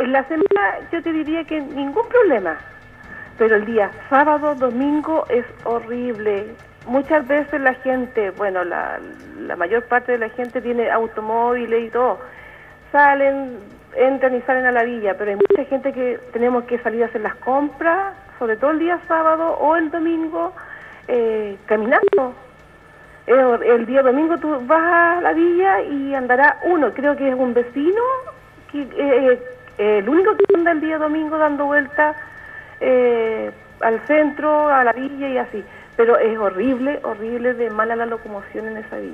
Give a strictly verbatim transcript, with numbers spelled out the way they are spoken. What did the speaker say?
en la semana yo te diría que ningún problema, pero el día sábado, domingo es horrible. Muchas veces la gente, bueno, la, la mayor parte de la gente tiene automóviles y todo, salen, entran y salen a la villa, pero hay mucha gente que tenemos que salir a hacer las compras, sobre todo el día sábado o el domingo, eh, caminando. El, el día domingo tú vas a la villa y andará uno, creo que es un vecino, que eh, eh, el único que anda el día domingo dando vueltas eh, al centro, a la villa y así. Pero es horrible, horrible de mala la locomoción en esa villa.